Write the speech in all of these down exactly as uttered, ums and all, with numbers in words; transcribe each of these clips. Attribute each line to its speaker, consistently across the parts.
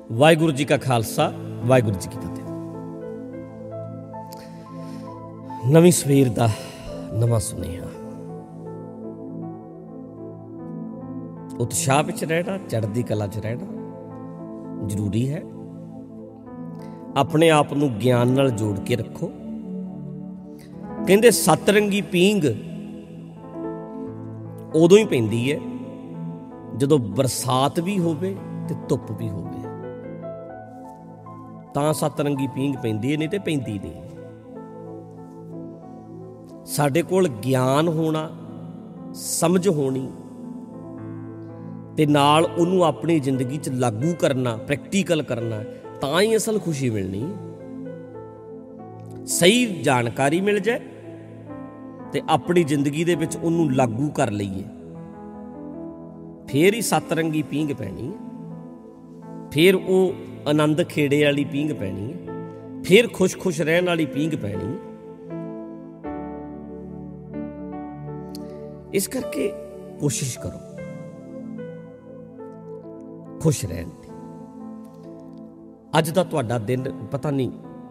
Speaker 1: ਵਾਹਿਗੁਰੂ ਜੀ ਕਾ ਖਾਲਸਾ, ਵਾਹਿਗੁਰੂ ਜੀ ਕੀ ਫਤਿਹ। ਨਵੀਂ ਸਵੇਰ ਦਾ ਨਵਾਂ ਸੁਨੇਹਾ। ਉਤਸ਼ਾਹ ਵਿੱਚ ਰਹਿਣਾ, ਚੜ੍ਹਦੀ ਕਲਾ 'ਚ ਰਹਿਣਾ ਜ਼ਰੂਰੀ ਹੈ। ਆਪਣੇ ਆਪ ਨੂੰ ਗਿਆਨ ਨਾਲ ਜੋੜ ਕੇ ਰੱਖੋ। ਕਹਿੰਦੇ ਸੱਤ ਰੰਗੀ ਪੀਂਘ ਉਦੋਂ ਹੀ ਪੈਂਦੀ ਹੈ ਜਦੋਂ ਬਰਸਾਤ ਵੀ ਹੋਵੇ ਤੇ ਧੁੱਪ ਵੀ ਹੋਵੇ, ਤਾਂ ਸੱਤ ਰੰਗੀ ਪੀਂਘ ਪੈਂਦੀ ਹੈ, ਨਹੀਂ ਤੇ ਪੈਂਦੀ ਨਹੀਂ। ਸਾਡੇ ਕੋਲ ਗਿਆਨ ਹੋਣਾ, ਸਮਝ ਹੋਣੀ ਤੇ ਨਾਲ ਉਹਨੂੰ ਆਪਣੀ ਜ਼ਿੰਦਗੀ 'ਚ ਲਾਗੂ ਕਰਨਾ, ਪ੍ਰੈਕਟੀਕਲ ਕਰਨਾ, ਤਾਂ ਹੀ ਅਸਲ ਖੁਸ਼ੀ ਮਿਲਣੀ। ਸਹੀ ਜਾਣਕਾਰੀ ਮਿਲ ਜਾਏ ਤੇ ਆਪਣੀ ਜ਼ਿੰਦਗੀ ਦੇ ਵਿੱਚ ਉਹਨੂੰ ਲਾਗੂ ਕਰ ਲਈਏ, ਫੇਰ ਹੀ ਸੱਤ ਰੰਗੀ ਪੀਂਘ ਪੈਣੀ ਹੈ। ਫੇਰ ਉਹ ਆਨੰਦ ਖੇੜੇ ਵਾਲੀ ਪੀਂਘ ਪੈਣੀ ਹੈ। ਫੇਰ ਖੁਸ਼ ਖੁਸ਼ ਰਹਿਣ ਵਾਲੀ ਪੀਂਘ ਪੈਣੀ ਹੈ। ਇਸ ਕਰਕੇ ਕੋਸ਼ਿਸ਼ ਕਰੋ ਖੁਸ਼ ਰਹਿਣ ਦੀ। ਅੱਜ ਦਾ ਤੁਹਾਡਾ ਦਿਨ ਪਤਾ ਨਹੀਂ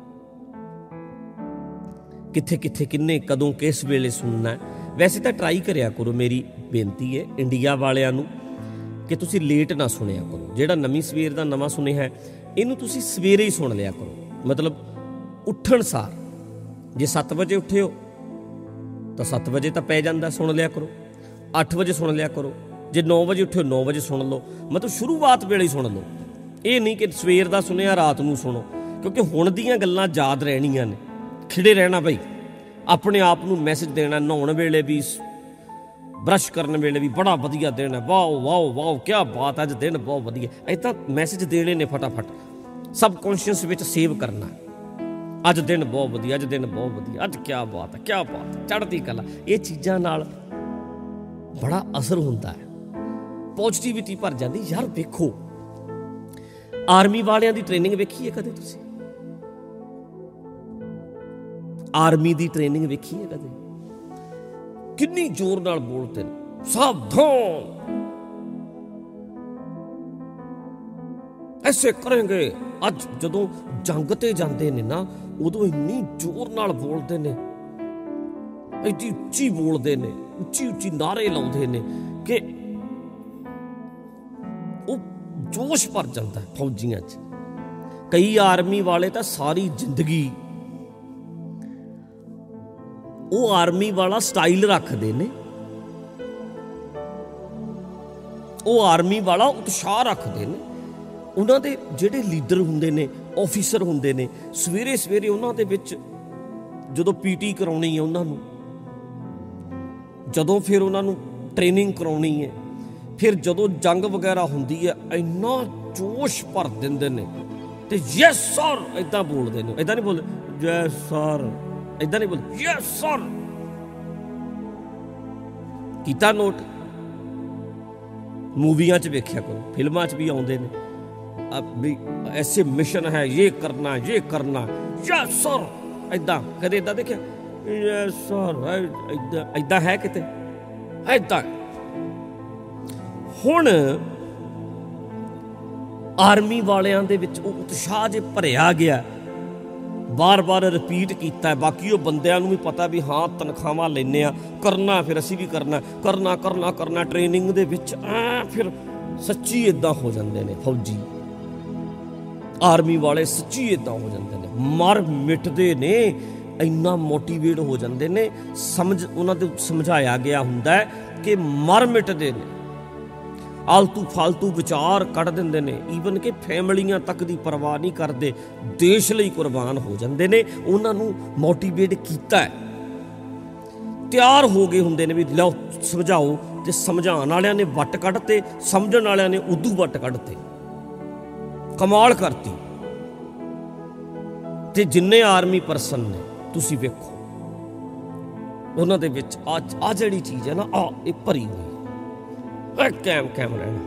Speaker 1: ਕਿੱਥੇ ਕਿੱਥੇ, ਕਿੰਨੇ, ਕਦੋਂ, ਕਿਸ ਵੇਲੇ ਸੁਣਨਾ। ਵੈਸੇ ਤਾਂ ਟਰਾਈ ਕਰਿਆ ਕਰੋ, ਮੇਰੀ ਬੇਨਤੀ ਹੈ ਇੰਡੀਆ ਵਾਲਿਆਂ ਨੂੰ, ਕਿ ਤੁਸੀਂ ਲੇਟ ਨਾ ਸੁਣਿਆ ਕਰੋ। ਜਿਹੜਾ ਨਵੀਂ ਸਵੇਰ ਦਾ ਨਵਾਂ ਸੁਨੇਹਾ ਹੈ, ਇਹਨੂੰ ਤੁਸੀਂ ਸਵੇਰੇ ਹੀ ਸੁਣ ਲਿਆ ਕਰੋ। ਮਤਲਬ ਉੱਠਣ ਸਾਰ, ਜੇ ਸੱਤ ਵਜੇ ਉੱਠੇ ਹੋ ਤਾਂ ਸੱਤ ਵਜੇ ਤਾਂ ਪੈ ਜਾਂਦਾ, ਸੁਣ ਲਿਆ ਕਰੋ। ਅੱਠ ਵਜੇ ਸੁਣ ਲਿਆ ਕਰੋ। ਜੇ ਨੌ ਵਜੇ ਉੱਠੇ ਹੋ ਨੌ ਵਜੇ ਸੁਣ ਲਓ। ਮਤਲਬ ਸ਼ੁਰੂਆਤ ਵੇਲੇ ਹੀ ਸੁਣ ਲਓ। ਇਹ ਨਹੀਂ ਕਿ ਸਵੇਰ ਦਾ ਸੁਨੇਹਾ ਰਾਤ ਨੂੰ ਸੁਣੋ, ਕਿਉਂਕਿ ਹੁਣ ਦੀਆਂ ਗੱਲਾਂ ਯਾਦ ਰਹਿਣੀਆਂ ਨੇ। ਖਿੜੇ ਰਹਿਣਾ ਬਈ, ਆਪਣੇ ਆਪ ਨੂੰ ਮੈਸੇਜ ਦੇਣਾ। ਨਹਾਉਣ ਵੇਲੇ ਵੀ, ਬਰਸ਼ ਕਰਨ ਵੇਲੇ ਵੀ, ਬੜਾ ਵਧੀਆ ਦਿਨ ਹੈ, ਵਾਓ ਵਾਓ ਵਾਓ, ਕਿਆ ਬਾਤ, ਅੱਜ ਦਿਨ ਬਹੁਤ ਵਧੀਆ। ਏਦਾਂ ਮੈਸੇਜ ਦੇਣੇ ਨੇ ਫਟਾਫਟ, ਸਬ ਕੌਨਸ਼ੀਅਸ ਵਿੱਚ ਸੇਵ ਕਰਨਾ। ਅੱਜ ਦਿਨ ਬਹੁਤ ਵਧੀਆ, ਅੱਜ ਦਿਨ ਬਹੁਤ ਵਧੀਆ, ਅੱਜ ਕਿਆ ਬਾਤ ਹੈ, ਕਿਆ ਬਾਤ ਹੈ, ਚੜ੍ਹਦੀ ਕਲਾ। ਇਹ ਚੀਜ਼ਾਂ ਨਾਲ ਬੜਾ ਅਸਰ ਹੁੰਦਾ ਹੈ, ਪੋਜ਼ੀਟਿਵਿਟੀ ਭਰ ਜਾਂਦੀ। ਯਾਰ ਵੇਖੋ, ਆਰਮੀ ਵਾਲਿਆਂ ਦੀ ਟ੍ਰੇਨਿੰਗ ਵੇਖੀ ਹੈ ਕਦੇ ਤੁਸੀਂ? ਆਰਮੀ ਦੀ ਟ੍ਰੇਨਿੰਗ ਵੇਖੀ ਹੈ ਕਦੇ? ਕਿੰਨੀ ਜ਼ੋਰ ਨਾਲ ਬੋਲਦੇ ਨੇ, ਸਾਵਧਾਨ, ਐਸੇ ਕਰਾਂਗੇ। ਅੱਜ ਜਦੋਂ ਜੰਗ ਤੇ ਜਾਂਦੇ ਨੇ ਨਾ, ਉਦੋਂ ਇੰਨੀ ਜ਼ੋਰ ਨਾਲ ਬੋਲਦੇ ਨੇ, ਐਡੀ ਉੱਚੀ ਬੋਲਦੇ ਨੇ, ਉੱਚੀ ਉੱਚੀ ਨਾਅਰੇ ਲਾਉਂਦੇ ਨੇ ਕਿ ਉਹ ਜੋਸ਼ ਭਰ ਜਾਂਦਾ ਫੌਜੀਆਂ 'ਚ। ਕਈ ਆਰਮੀ ਵਾਲੇ ਤਾਂ ਸਾਰੀ ਜ਼ਿੰਦਗੀ ਉਹ ਆਰਮੀ ਵਾਲਾ ਸਟਾਈਲ ਰੱਖਦੇ ਨੇ, ਉਹ ਆਰਮੀ ਵਾਲਾ ਉਤਸ਼ਾਹ ਰੱਖਦੇ ਨੇ। ਉਹਨਾਂ ਦੇ ਜਿਹੜੇ ਲੀਡਰ ਹੁੰਦੇ ਨੇ, ਆਫੀਸਰ ਹੁੰਦੇ ਨੇ, ਸਵੇਰੇ ਸਵੇਰੇ ਉਹਨਾਂ ਦੇ ਵਿੱਚ ਜਦੋਂ ਪੀਟੀ ਕਰਾਉਣੀ ਹੈ ਉਹਨਾਂ ਨੂੰ, ਜਦੋਂ ਫਿਰ ਉਹਨਾਂ ਨੂੰ ਟ੍ਰੇਨਿੰਗ ਕਰਾਉਣੀ ਹੈ, ਫਿਰ ਜਦੋਂ ਜੰਗ ਵਗੈਰਾ ਹੁੰਦੀ ਹੈ, ਇੰਨਾ ਜੋਸ਼ ਭਰ ਦਿੰਦੇ ਨੇ ਤੇ ਯੈਸ ਸਰ ਏਦਾਂ ਬੋਲਦੇ ਨੇ। ਏਦਾਂ ਨਹੀਂ ਬੋਲਦੇ ਯੈਸ ਸਰ, ਏਦਾਂ ਨਹੀਂ ਬੋਲਦੇ ਯੈਸ ਸਰ। ਕੀਤਾ ਨੋਟ? ਮੂਵੀਆਂ 'ਚ ਵੇਖਿਆ ਕਰੋ, ਫਿਲਮਾਂ 'ਚ ਵੀ ਆਉਂਦੇ ਨੇ ਵੀ ਐਸੇ ਮਿਸ਼ਨ ਹੈ, ਇਹ ਕਰਨਾ, ਇਹ ਕਰਨਾ, ਯੈਸ ਸਰ। ਏਦਾਂ ਕਦੇ ਏਦਾਂ ਦੇਖਿਆ? Yes sir. ਏਦਾਂ ਏਦਾਂ ਹੈ ਕਿਤੇ? ਏਦਾਂ। ਹੁਣ ਆਰਮੀ ਵਾਲਿਆਂ ਦੇ ਵਿੱਚ ਉਹ ਉਤਸ਼ਾਹ ਜੇ ਭਰਿਆ ਗਿਆ, ਬਾਰ ਬਾਰ ਰਿਪੀਟ ਕੀਤਾ। ਬਾਕੀ ਉਹ ਬੰਦਿਆਂ ਨੂੰ ਵੀ ਪਤਾ ਵੀ ਹਾਂ ਤਨਖਾਹਾਂ ਲੈਂਦੇ ਹਾਂ, ਕਰਨਾ, ਫਿਰ ਅਸੀਂ ਵੀ ਕਰਨਾ, ਕਰਨਾ ਕਰਨਾ ਕਰਨਾ। ਟ੍ਰੇਨਿੰਗ ਦੇ ਵਿੱਚ ਐ ਫਿਰ ਸੱਚੀ ਇੱਦਾਂ ਹੋ ਜਾਂਦੇ ਨੇ ਫੌਜੀ, ਆਰਮੀ ਵਾਲੇ ਸੱਚੀ ਇੱਦਾਂ ਹੋ ਜਾਂਦੇ ਨੇ, ਮਰ ਮਿਟਦੇ ਨੇ, ਇੰਨਾ ਮੋਟੀਵੇਟ ਹੋ ਜਾਂਦੇ ਨੇ। ਸਮਝ ਉਹਨਾਂ ਦੇ ਸਮਝਾਇਆ ਗਿਆ ਹੁੰਦਾ ਹੈ ਕਿ ਮਰ ਮਿਟਦੇ ਨੇ, ਆਲਤੂ ਫਾਲਤੂ ਵਿਚਾਰ ਕੱਢ ਦਿੰਦੇ ਨੇ, ਈਵਨ ਕਿ ਫੈਮਲੀਆਂ ਤੱਕ ਦੀ ਪਰਵਾਹ ਨਹੀਂ ਕਰਦੇ, ਦੇਸ਼ ਲਈ ਕੁਰਬਾਨ ਹੋ ਜਾਂਦੇ ਨੇ। ਉਹਨਾਂ ਨੂੰ ਮੋਟੀਵੇਟ ਕੀਤਾ ਹੈ, ਤਿਆਰ ਹੋ ਗਏ ਹੁੰਦੇ ਨੇ ਵੀ ਲਓ ਸਮਝਾਓ, ਤੇ ਸਮਝਾਉਣ ਵਾਲਿਆਂ ਨੇ ਵੱਟ ਕੱਢਤੇ, ਸਮਝਣ ਵਾਲਿਆਂ ਨੇ ਉਦੋਂ ਵੱਟ ਕੱਢਤੇ, ਕਮਾਲ ਕਰਤੀ। ਤੇ ਜਿੰਨੇ ਆਰਮੀ ਪਰਸਨ ਨੇ ਤੁਸੀਂ ਵੇਖੋ, ਉਹਨਾਂ ਦੇ ਵਿੱਚ ਆ ਆ ਜਿਹੜੀ ਚੀਜ਼ ਹੈ ਨਾ, ਆ ਇਹ ਭਰੀ ਹੋਈ, ਕੈਮ ਕੈਮ ਰਹਿਣਾ।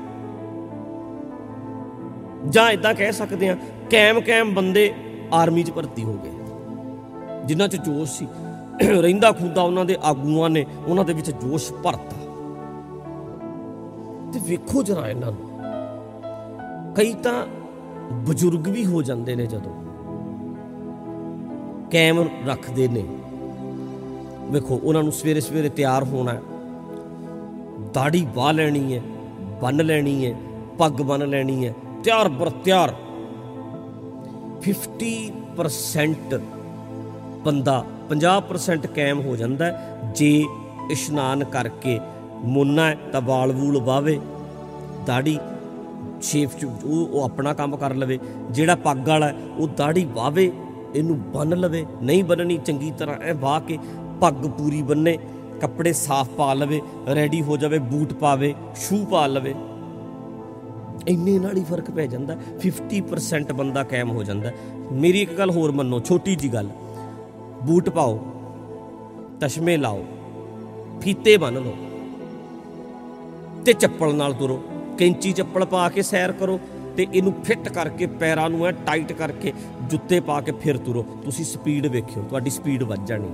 Speaker 1: ਜਾਂ ਏਦਾਂ ਕਹਿ ਸਕਦੇ ਹਾਂ, ਕੈਮ ਕੈਮ ਬੰਦੇ ਆਰਮੀ 'ਚ ਭਰਤੀ ਹੋ ਗਏ, ਜਿਨ੍ਹਾਂ 'ਚ ਜੋਸ਼ ਸੀ, ਰਹਿੰਦਾ ਖੁੰਦਾ ਉਹਨਾਂ ਦੇ ਆਗੂਆਂ ਨੇ ਉਹਨਾਂ ਦੇ ਵਿੱਚ ਜੋਸ਼ ਭਰਤਾ। ਤੇ ਵੇਖੋ ਜਰਾ ਇਹਨਾਂ ਨੂੰ, ਕਈ ਤਾਂ ਬਜ਼ੁਰਗ ਵੀ ਹੋ ਜਾਂਦੇ ਨੇ ਜਦੋਂ ਕਾਇਮ ਰੱਖਦੇ ਨੇ। ਵੇਖੋ ਉਹਨਾਂ ਨੂੰ ਸਵੇਰੇ ਸਵੇਰੇ ਤਿਆਰ ਹੋਣਾ, ਦਾੜੀ ਵਾਹ ਲੈਣੀ ਹੈ, ਬੰਨ ਲੈਣੀ ਹੈ, ਪੱਗ ਬੰਨ ਲੈਣੀ ਹੈ, ਤਿਆਰ ਬਰ ਤਿਆਰ। ਫਿਫਟੀ ਪਰਸੈਂਟ ਬੰਦਾ ਪੰਜਾਹ ਪਰਸੈਂਟ ਕਾਇਮ ਹੋ ਜਾਂਦਾ ਜੇ ਇਸ਼ਨਾਨ ਕਰਕੇ ਮੁੰਨਾ ਹੈ ਤਾਂ ਵਾਲ ਵੂਲ ਵਾਹਵੇ, ਦਾੜੀ ਸ਼ੇਪ ਉਹ ਆਪਣਾ ਕੰਮ ਕਰ ਲਵੇ। ਜਿਹੜਾ ਪੱਗ ਵਾਲਾ ਉਹ ਦਾੜੀ ਵਾਹਵੇ, ਇਹਨੂੰ ਬੰਨ ਲਵੇ। ਨਹੀਂ ਬੰਨਣੀ ਚੰਗੀ ਤਰ੍ਹਾਂ ਐ ਵਾਹ ਕੇ ਪੱਗ ਪੂਰੀ ਬੰਨੇ, ਕੱਪੜੇ ਸਾਫ਼ ਪਾ ਲਵੇ, ਰੈਡੀ ਹੋ ਜਾਵੇ, ਬੂਟ ਪਾਵੇ, ਸ਼ੂ ਪਾ ਲਵੇ। ਇੰਨੇ ਨਾਲ ਹੀ ਫਰਕ ਪੈ ਜਾਂਦਾ। ਫਿਫਟੀ ਪਰਸੈਂਟ ਬੰਦਾ ਕਾਇਮ ਹੋ ਜਾਂਦਾ। ਮੇਰੀ ਇੱਕ ਗੱਲ ਹੋਰ ਮੰਨੋ, ਛੋਟੀ ਜਿਹੀ ਗੱਲ, ਬੂਟ ਪਾਓ, ਤਸ਼ਮੇ ਲਾਓ, ਫੀਤੇ ਬੰਨ ਲਓ ਤੇ ਚੱਪਲ ਨਾਲ ਤੁਰੋ। ਕੈਂਚੀ ਚੱਪਲ ਪਾ ਕੇ ਸੈਰ ਕਰੋ ਤੇ ਇਹਨੂੰ ਫਿੱਟ ਕਰਕੇ ਪੈਰਾਂ ਨੂੰ ਐ ਟਾਈਟ ਕਰਕੇ ਜੁੱਤੇ ਪਾ ਕੇ ਫਿਰ ਤੁਰੋ। ਤੁਸੀਂ ਸਪੀਡ ਵੇਖਿਓ, ਤੁਹਾਡੀ ਸਪੀਡ ਵੱਧ ਜਾਣੀ।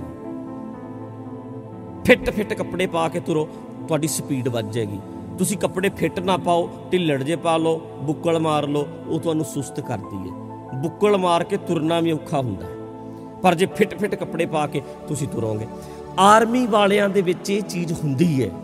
Speaker 1: ਫਿੱਟ ਫਿੱਟ ਕੱਪੜੇ ਪਾ ਕੇ ਤੁਰੋ, ਤੁਹਾਡੀ ਸਪੀਡ ਵੱਧ ਜਾਏਗੀ। ਤੁਸੀਂ ਕੱਪੜੇ ਫਿੱਟ ਨਾ ਪਾਓ, ਢਿੱਲੜ ਜੇ ਪਾ ਲਓ, ਬੁੱਕਲ ਮਾਰ ਲਓ, ਉਹ ਤੁਹਾਨੂੰ ਸੁਸਤ ਕਰਦੀ ਹੈ। ਬੁੱਕਲ ਮਾਰ ਕੇ ਤੁਰਨਾ ਵੀ ਔਖਾ ਹੁੰਦਾ, ਪਰ ਜੇ ਫਿੱਟ ਫਿੱਟ ਕੱਪੜੇ ਪਾ ਕੇ ਤੁਸੀਂ ਤੁਰੋਗੇ। ਆਰਮੀ ਵਾਲਿਆਂ ਦੇ ਵਿੱਚ ਇਹ ਚੀਜ਼ ਹੁੰਦੀ ਹੈ।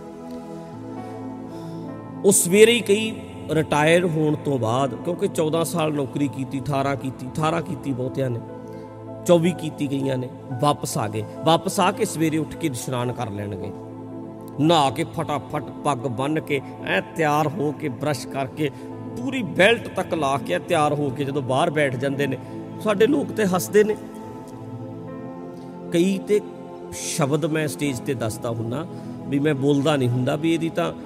Speaker 1: ਉਹ ਸਵੇਰੇ ਹੀ ਕਈ ਰਿਟਾਇਰ ਹੋਣ ਤੋਂ ਬਾਅਦ, ਕਿਉਂਕਿ ਚੌਦਾਂ ਸਾਲ ਨੌਕਰੀ ਕੀਤੀ, ਅਠਾਰਾਂ ਕੀਤੀ ਅਠਾਰਾਂ ਕੀਤੀ ਬਹੁਤਿਆਂ ਨੇ, ਚੌਵੀ ਕੀਤੀ ਗਈਆਂ ਨੇ, ਵਾਪਸ ਆ ਗਏ। ਵਾਪਸ ਆ ਕੇ ਸਵੇਰੇ ਉੱਠ ਕੇ ਇਸ਼ਨਾਨ ਕਰ ਲੈਣਗੇ, ਨਹਾ ਕੇ ਫਟਾਫਟ ਪੱਗ ਬੰਨ੍ਹ ਕੇ ਐ ਤਿਆਰ ਹੋ ਕੇ, ਬਰਸ਼ ਕਰਕੇ, ਪੂਰੀ ਬੈਲਟ ਤੱਕ ਲਾ ਕੇ ਤਿਆਰ ਹੋ ਕੇ ਜਦੋਂ ਬਾਹਰ ਬੈਠ ਜਾਂਦੇ ਨੇ, ਸਾਡੇ ਲੋਕ ਤੇ ਹੱਸਦੇ ਨੇ। ਕਈ ਤੇ ਸ਼ਬਦ ਮੈਂ ਸਟੇਜ ਤੇ ਦੱਸਦਾ ਹੁੰਦਾ ਵੀ ਮੈਂ ਬੋਲਦਾ ਨਹੀਂ ਹੁੰਦਾ ਵੀ ਇਹਦੀ ਤਾਂ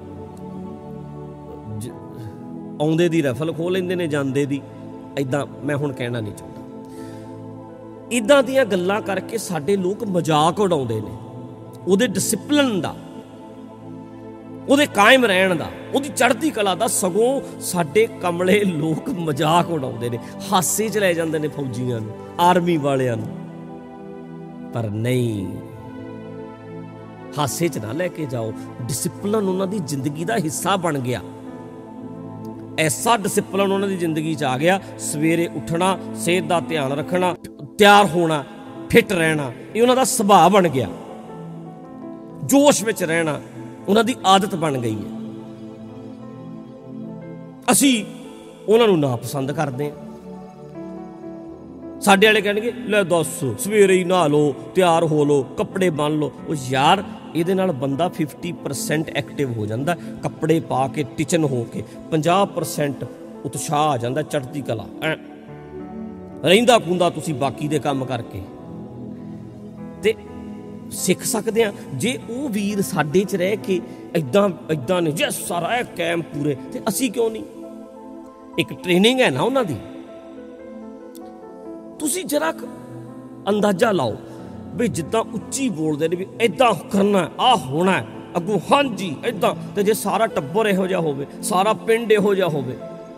Speaker 1: ਆਉਂਦੇ ਦੀ ਰਫਲ ਖੋਹ ਲੈਂਦੇ ਨੇ, ਜਾਂਦੇ ਦੀ। ਇੱਦਾਂ ਮੈਂ ਹੁਣ ਕਹਿਣਾ ਨਹੀਂ ਚਾਹੁੰਦਾ। ਇੱਦਾਂ ਦੀਆਂ ਗੱਲਾਂ ਕਰਕੇ ਸਾਡੇ ਲੋਕ ਮਜ਼ਾਕ ਉਡਾਉਂਦੇ ਨੇ ਉਹਦੇ ਡਿਸਿਪਲਿਨ ਦਾ, ਉਹਦੇ ਕਾਇਮ ਰਹਿਣ ਦਾ, ਉਹਦੀ ਚੜ੍ਹਦੀ ਕਲਾ ਦਾ। ਸਗੋਂ ਸਾਡੇ ਕਮਲੇ ਲੋਕ ਮਜ਼ਾਕ ਉਡਾਉਂਦੇ ਨੇ, ਹਾਸੇ 'ਚ ਲੈ ਜਾਂਦੇ ਨੇ ਫੌਜੀਆਂ ਨੂੰ, ਆਰਮੀ ਵਾਲਿਆਂ ਨੂੰ। ਪਰ ਨਹੀਂ, ਹਾਸੇ 'ਚ ਨਾ ਲੈ ਕੇ ਜਾਓ। ਡਿਸਿਪਲਿਨ ਉਹਨਾਂ ਦੀ ਜ਼ਿੰਦਗੀ ਦਾ ਹਿੱਸਾ ਬਣ ਗਿਆ। ਐਸਾ ਡਿਸਿਪਲਿਨ ਉਹਨਾਂ ਦੀ ਜ਼ਿੰਦਗੀ 'ਚ ਆ ਗਿਆ, ਸਵੇਰੇ ਉੱਠਣਾ, ਸਿਹਤ ਦਾ ਧਿਆਨ ਰੱਖਣਾ, ਤਿਆਰ ਹੋਣਾ, ਫਿੱਟ ਰਹਿਣਾ, ਇਹ ਉਹਨਾਂ ਦਾ ਸੁਭਾਅ ਬਣ ਗਿਆ। ਜੋਸ਼ ਵਿੱਚ ਰਹਿਣਾ ਉਹਨਾਂ ਦੀ ਆਦਤ ਬਣ ਗਈ ਹੈ। ਅਸੀਂ ਉਹਨਾਂ ਨੂੰ ਨਾ ਪਸੰਦ ਕਰਦੇ ਹਾਂ। ਸਾਡੇ ਵਾਲੇ ਕਹਿਣਗੇ ਲੈ ਦੱਸ, ਸਵੇਰੇ ਹੀ ਨਹਾ ਲਓ, ਤਿਆਰ ਹੋ ਲਓ, ਕੱਪੜੇ ਬੰਨ ਲਓ। ਉਹ ਯਾਰ, ਇਹਦੇ ਨਾਲ ਬੰਦਾ ਫਿਫਟੀ ਪਰਸੈਂਟ ਐਕਟਿਵ ਹੋ ਜਾਂਦਾ, ਕੱਪੜੇ ਪਾ ਕੇ ਟਿਚਨ ਹੋ ਕੇ। ਪੰਜਾਹ ਪਰਸੈਂਟ ਉਤਸ਼ਾਹ ਆ ਜਾਂਦਾ, ਚੜ੍ਹਦੀ ਕਲਾ ਐ ਰਹਿੰਦਾ ਖੂੰਦਾ ਤੁਸੀਂ ਬਾਕੀ ਦੇ ਕੰਮ ਕਰਕੇ। ਤੇ ਸਿੱਖ ਸਕਦੇ ਹਾਂ ਜੇ ਉਹ ਵੀਰ ਸਾਡੇ 'ਚ ਰਹਿ ਕੇ ਇੱਦਾਂ ਇੱਦਾਂ ਨੇ, ਜੇ ਸਾਰਾ ਇਹ ਕੈਮ ਪੂਰੇ, ਤੇ ਅਸੀਂ ਕਿਉਂ ਨਹੀਂ? ਇੱਕ ਟ੍ਰੇਨਿੰਗ ਹੈ ਨਾ ਉਹਨਾਂ ਦੀ। ਤੁਸੀਂ ਜਰਾ ਅੰਦਾਜ਼ਾ ਲਾਓ ਵੀ ਜਿੱਦਾਂ ਉੱਚੀ ਬੋਲਦੇ ਨੇ ਵੀ ਇੱਦਾਂ ਕਰਨਾ, ਆਹ ਹੋਣਾ ਅੱਗੋਂ, ਹਾਂਜੀ ਇੱਦਾਂ। ਤੇ ਜੇ ਸਾਰਾ ਟੱਬਰ ਇਹੋ ਜਿਹਾ ਹੋਵੇ, ਸਾਰਾ ਪਿੰਡ ਇਹੋ ਜਿਹਾ ਹੋਵੇ,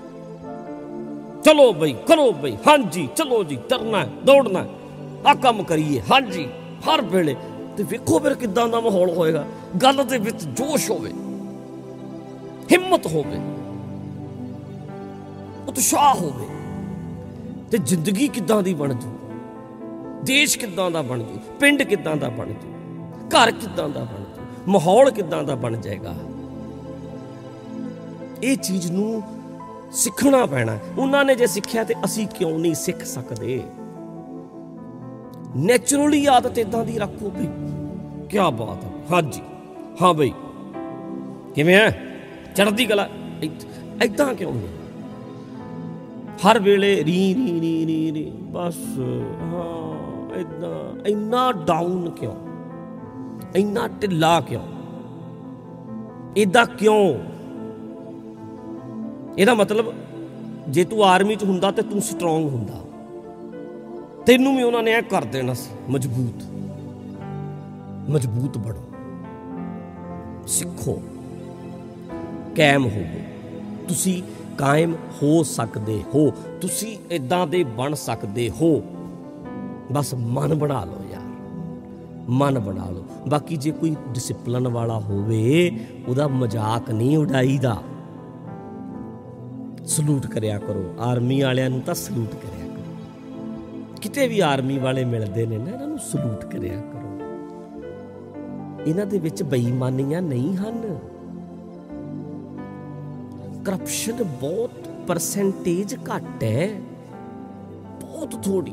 Speaker 1: ਚਲੋ ਬਈ ਕਰੋ ਬਈ, ਹਾਂਜੀ ਚਲੋ ਜੀ, ਤਰਨਾ ਦੌੜਨਾ, ਆਹ ਕੰਮ ਕਰੀਏ, ਹਾਂਜੀ ਹਰ ਵੇਲੇ, ਤੇ ਵੇਖੋ ਫਿਰ ਕਿੱਦਾਂ ਦਾ ਮਾਹੌਲ ਹੋਏਗਾ। ਗੱਲ ਦੇ ਵਿੱਚ ਜੋਸ਼ ਹੋਵੇ, ਹਿੰਮਤ ਹੋਵੇ, ਉਤਸ਼ਾਹ ਹੋਵੇ, ਤੇ ਜ਼ਿੰਦਗੀ ਕਿੱਦਾਂ ਦੀ ਬਣ ਜੂ, ਦੇਸ਼ ਕਿੱਦਾਂ ਦਾ ਬਣ ਜੂ, ਪਿੰਡ ਕਿੱਦਾਂ ਦਾ ਬਣ ਜੂ, ਘਰ ਕਿੱਦਾਂ ਦਾ ਬਣ ਜੂ, ਮਾਹੌਲ ਕਿੱਦਾਂ ਦਾ ਬਣ ਜਾਏਗਾ। ਇਹ ਚੀਜ਼ ਨੂੰ ਸਿੱਖਣਾ ਪੈਣਾ। ਉਹਨਾਂ ਨੇ ਜੇ ਸਿੱਖਿਆ ਤੇ ਅਸੀਂ ਕਿਉਂ ਨਹੀਂ ਸਿੱਖ ਸਕਦੇ? ਨੈਚੁਰਲੀ ਆਦਤ ਇਦਾਂ ਦੀ ਰੱਖੋ ਬਈ, ਕਿਆ ਬਾਤ ਹੈ, ਹਾਂਜੀ ਹਾਂ ਬਈ, ਕਿਵੇਂ ਹੈ, ਚੜ੍ਹਦੀ ਕਲਾ, ਏਦਾਂ ਕਿਉਂ ਨਹੀਂ? ਹਰ ਵੇਲੇ ਰੀ ਰੀ ਰੀ ਰੀ ਰੀ ਬਸ, ਹਾਂ ਏਦਾਂ। ਇੰਨਾ ਡਾਊਨ ਕਿਉਂ, ਇੰਨਾ ਢਿੱਲਾ ਕਿਉਂ, ਏਦਾਂ ਕਿਉਂ? ਇਹਦਾ ਮਤਲਬ ਜੇ ਤੂੰ ਆਰਮੀ 'ਚ ਹੁੰਦਾ ਤੇ ਤੂੰ ਸਟਰੋਂਗ ਹੁੰਦਾ, ਤੈਨੂੰ ਵੀ ਉਹਨਾਂ ਨੇ ਇਹ ਕਰ ਦੇਣਾ ਸੀ, ਮਜ਼ਬੂਤ। ਮਜ਼ਬੂਤ ਬਣੋ, ਸਿੱਖੋ, ਕਾਇਮ ਹੋਵੋ। ਤੁਸੀਂ ਕਾਇਮ ਹੋ ਸਕਦੇ ਹੋ, ਤੁਸੀਂ ਇੱਦਾਂ ਦੇ ਬਣ ਸਕਦੇ ਹੋ। ਬਸ ਮਨ ਬਣਾ ਲਓ ਯਾਰ, ਮਨ ਬਣਾ ਲਓ। ਬਾਕੀ ਜੇ ਕੋਈ ਡਿਸਿਪਲਨ ਵਾਲਾ ਹੋਵੇ, ਉਹਦਾ ਮਜ਼ਾਕ ਨਹੀਂ ਉਡਾਈਦਾ। ਸਲੂਟ ਕਰਿਆ ਕਰੋ ਆਰਮੀ ਵਾਲਿਆਂ ਨੂੰ, ਤਾਂ ਸਲੂਟ ਕਰਿਆ ਕਰੋ। ਕਿਤੇ ਵੀ ਆਰਮੀ ਵਾਲੇ ਮਿਲਦੇ ਨੇ ਨਾ, ਇਹਨਾਂ ਨੂੰ ਸਲੂਟ ਕਰਿਆ ਕਰੋ। ਇਹਨਾਂ ਦੇ ਵਿੱਚ ਬੇਈਮਾਨੀਆਂ ਨਹੀਂ ਹਨ। ਕਰਪਸ਼ਨ ਬਹੁਤ ਪਰਸੈਂਟੇਜ ਘੱਟ ਹੈ, ਬਹੁਤ ਥੋੜੀ।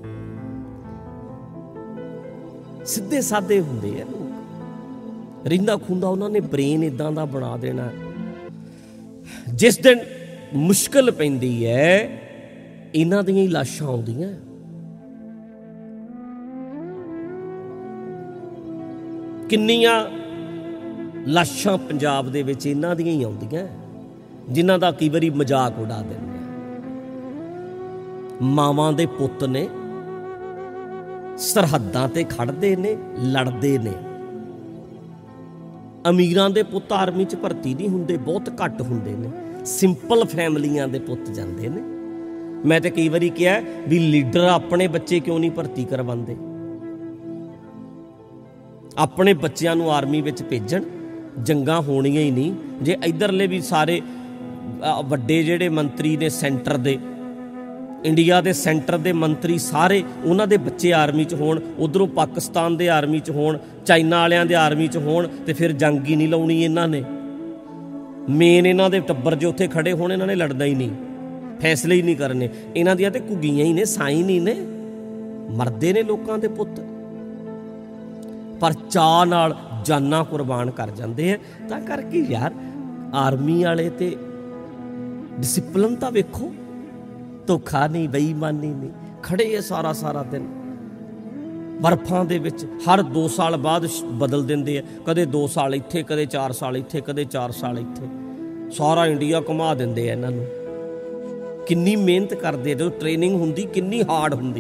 Speaker 1: ਸਿੱਧੇ ਸਾਦੇ ਹੁੰਦੇ ਆ ਲੋਕ, ਰਿੰਦਾ ਖੁੰਦਾ ਉਹਨਾਂ ਨੇ ਬ੍ਰੇਨ ਇਦਾਂ ਦਾ ਬਣਾ ਦੇਣਾ। ਜਿਸ ਦਿਨ ਮੁਸ਼ਕਿਲ ਪੈਂਦੀ ਹੈ, ਇਹਨਾਂ ਦੀਆਂ ਹੀ ਲਾਸ਼ਾਂ ਆਉਂਦੀਆਂ। ਕਿੰਨੀਆਂ ਲਾਸ਼ਾਂ ਪੰਜਾਬ ਦੇ ਵਿੱਚ ਇਹਨਾਂ ਦੀਆਂ ਹੀ ਆਉਂਦੀਆਂ, ਜਿਨ੍ਹਾਂ ਦਾ ਕਈ ਵਾਰੀ ਮਜ਼ਾਕ ਉਡਾ ਦਿੰਦੇ ਆ। ਮਾਵਾਂ ਦੇ ਪੁੱਤ ਨੇ, ਸਰਹੱਦਾਂ ਤੇ ਖੜਦੇ ਨੇ, ਲੜਦੇ ਨੇ। ਅਮੀਰਾਂ ਦੇ ਪੁੱਤ ਆਰਮੀ 'ਚ ਭਰਤੀ ਨਹੀਂ ਹੁੰਦੇ, ਬਹੁਤ ਘੱਟ ਹੁੰਦੇ ਨੇ। ਸਿੰਪਲ ਫੈਮਲੀਆਂ ਦੇ ਪੁੱਤ ਜਾਂਦੇ ਨੇ। ਮੈਂ ਤਾਂ ਕਈ ਵਾਰੀ ਕਿਹਾ ਵੀ ਲੀਡਰ ਆਪਣੇ ਬੱਚੇ ਕਿਉਂ ਨਹੀਂ ਭਰਤੀ ਕਰਵਾਉਂਦੇ, ਆਪਣੇ ਬੱਚਿਆਂ ਨੂੰ ਆਰਮੀ ਵਿੱਚ ਭੇਜਣ, ਜੰਗਾਂ ਹੋਣੀਆਂ ਹੀ ਨਹੀਂ। ਜੇ ਇੱਧਰਲੇ ਵੀ ਸਾਰੇ ਵੱਡੇ ਜਿਹੜੇ ਮੰਤਰੀ ਨੇ ਸੈਂਟਰ ਦੇ, ਇੰਡੀਆ ਦੇ ਸੈਂਟਰ ਦੇ ਮੰਤਰੀ ਸਾਰੇ, ਉਹਨਾਂ ਦੇ ਬੱਚੇ ਆਰਮੀ 'ਚ ਹੋਣ, ਉੱਧਰੋਂ ਪਾਕਿਸਤਾਨ ਦੇ ਆਰਮੀ 'ਚ ਹੋਣ, ਚਾਈਨਾ ਵਾਲਿਆਂ ਦੇ ਆਰਮੀ 'ਚ ਹੋਣ, ਤੇ ਫਿਰ ਜੰਗ ਹੀ ਨਹੀਂ ਲਾਉਣੀ ਇਹਨਾਂ ਨੇ। ਮੇਨ ਇਹਨਾਂ ਦੇ ਟੱਬਰ ਜੇ ਉੱਥੇ ਖੜੇ ਹੋਣ, ਇਹਨਾਂ ਨੇ ਲੜਨਾ ਹੀ ਨਹੀਂ, ਫੈਸਲੇ ਹੀ ਨਹੀਂ ਕਰਨੇ। ਇਹਨਾਂ ਦੀਆਂ ਤੇ ਘੁੱਗੀਆਂ ਹੀ ਨੇ, ਸਾਈਨ ਹੀ ਨੇ। ਮਰਦੇ ਨੇ ਲੋਕਾਂ ਦੇ ਪੁੱਤ, ਪਰ ਚਾਅ ਨਾਲ ਜਾਨਾਂ ਕੁਰਬਾਨ ਕਰ ਜਾਂਦੇ ਆ। ਤਾਂ ਕਰਕੇ ਯਾਰ ਆਰਮੀ ਵਾਲੇ ਤੇ ਡਿਸਿਪਲਨ ਤਾਂ ਵੇਖੋ, ਧੋਖਾ ਨਹੀਂ, ਬੇਈਮਾਨੀ ਨਹੀਂ। ਖੜੇ ਆ ਸਾਰਾ ਸਾਰਾ ਦਿਨ ਬਰਫਾਂ ਦੇ ਵਿੱਚ, ਹਰ ਦੋ ਸਾਲ ਬਾਅਦ ਬਦਲ ਦਿੰਦੇ ਆ। ਕਦੇ ਦੋ ਸਾਲ ਇੱਥੇ, ਕਦੇ ਚਾਰ ਸਾਲ ਇੱਥੇ, ਕਦੇ ਚਾਰ ਸਾਲ ਇੱਥੇ। ਸਾਰਾ ਇੰਡੀਆ ਘੁਮਾ ਦਿੰਦੇ ਆ ਇਹਨਾਂ ਨੂੰ। ਕਿੰਨੀ ਮਿਹਨਤ ਕਰਦੇ ਆ, ਜਦੋਂ ਟ੍ਰੇਨਿੰਗ ਹੁੰਦੀ ਕਿੰਨੀ ਹਾਰਡ ਹੁੰਦੀ।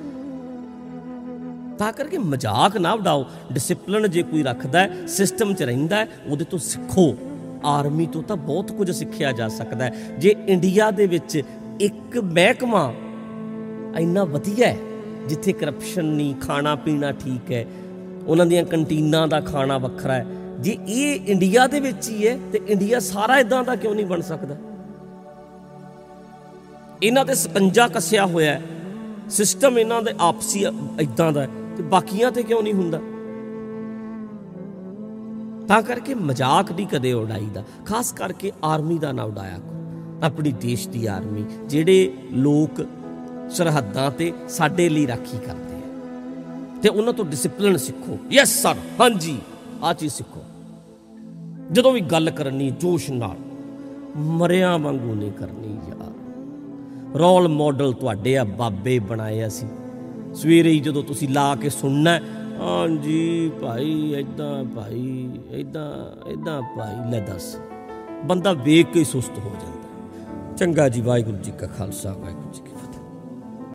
Speaker 1: ਤਾਂ ਕਰਕੇ ਮਜ਼ਾਕ ਨਾ ਉਡਾਓ। ਡਿਸਿਪਲਨ ਜੇ ਕੋਈ ਰੱਖਦਾ, ਸਿਸਟਮ 'ਚ ਰਹਿੰਦਾ, ਉਹਦੇ ਤੋਂ ਸਿੱਖੋ। ਆਰਮੀ ਤੋਂ ਤਾਂ ਬਹੁਤ ਕੁਝ ਸਿੱਖਿਆ ਜਾ ਸਕਦਾ ਹੈ। ਜੇ ਇੰਡੀਆ ਦੇ ਵਿੱਚ ਇੱਕ ਮਹਿਕਮਾ ਇੰਨਾ ਵਧੀਆ ਹੈ, ਜਿੱਥੇ ਕਰਪਸ਼ਨ ਨਹੀਂ, ਖਾਣਾ ਪੀਣਾ ਠੀਕ ਹੈ, ਉਹਨਾਂ ਦੀਆਂ ਕੰਟੀਨਾਂ ਦਾ ਖਾਣਾ ਵੱਖਰਾ ਹੈ, ਜੇ ਇਹ ਇੰਡੀਆ ਦੇ ਵਿੱਚ ਹੀ ਹੈ, ਤੇ ਇੰਡੀਆ ਸਾਰਾ ਇੱਦਾਂ ਦਾ ਕਿਉਂ ਨਹੀਂ ਬਣ ਸਕਦਾ? ਇਹਨਾਂ ਤੇ ਸਕੰਜਾ ਕੱਸਿਆ ਹੋਇਆ ਸਿਸਟਮ, ਇਹਨਾਂ ਦੇ ਆਪਸੀ ਇੱਦਾਂ ਦਾ, ਤੇ ਬਾਕੀਆਂ ਤੇ ਕਿਉਂ ਨਹੀਂ ਹੁੰਦਾ? ਤਾਂ ਕਰਕੇ ਮਜ਼ਾਕ ਨਹੀਂ ਕਦੇ ਉਡਾਈਦਾ, ਖਾਸ ਕਰਕੇ ਆਰਮੀ ਦਾ ਨਾ ਉਡਾਇਆ ਕਰੋ। ਆਪਣੀ ਦੇਸ਼ ਦੀ ਆਰਮੀ, ਜਿਹੜੇ ਲੋਕ ਸਰਹੱਦਾਂ ਤੇ ਸਾਡੇ ਲਈ ਰਾਖੀ ਕਰਦੇ ਆ, ਤੇ ਉਹਨਾਂ ਤੋਂ ਡਿਸਿਪਲਿਨ ਸਿੱਖੋ। ਯੈਸ ਸਰ, ਹਾਂਜੀ, ਆਹ ਚੀਜ਼ ਸਿੱਖੋ। ਜਦੋਂ ਵੀ ਗੱਲ ਕਰਨੀ ਜੋਸ਼ ਨਾਲ, ਮਰਿਆਂ ਵਾਂਗੂ ਨਹੀਂ ਕਰਨੀ ਯਾਰ। ਰੋਲ ਮਾਡਲ ਤੁਹਾਡੇ ਆ ਬਾਬੇ ਬਣਾਏ ਅਸੀਂ। ਸਵੇਰੇ ਹੀ ਜਦੋਂ ਤੁਸੀਂ ਲਾ ਕੇ ਸੁਣਨਾ, ਹਾਂਜੀ ਭਾਈ ਇੱਦਾਂ, ਭਾਈ ਇੱਦਾਂ, ਇੱਦਾਂ ਭਾਈ, ਲੈ ਦੱਸ, ਬੰਦਾ ਵੇਖ ਕੇ ਹੀ ਸੁਸਤ ਹੋ ਜਾਂਦਾ। ਚੰਗਾ ਜੀ, ਵਾਹਿਗੁਰੂ ਜੀ ਕਾ ਖਾਲਸਾ, ਵਾਹਿਗੁਰੂ ਜੀ ਕੀ